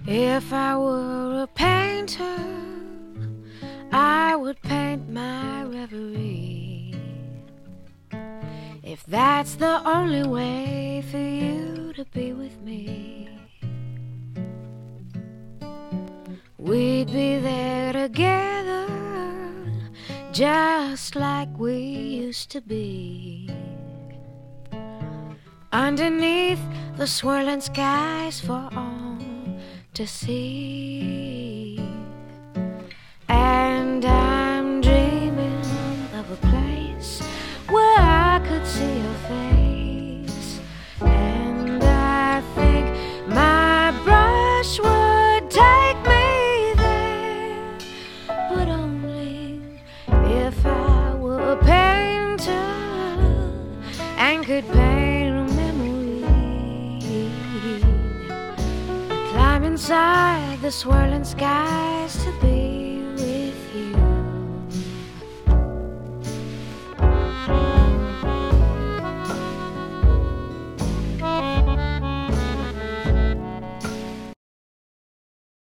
If I were a painter, I would paint my reverie. If that's the only way for you to be with me, we'd be there together, just like we used to be. Underneath the swirling skies for all to see. And I'm dreaming of a place where I could see your face. And I think my brush would take me there, but only if I were a painter and could paint a memory. I'd climb inside the swirling skies to be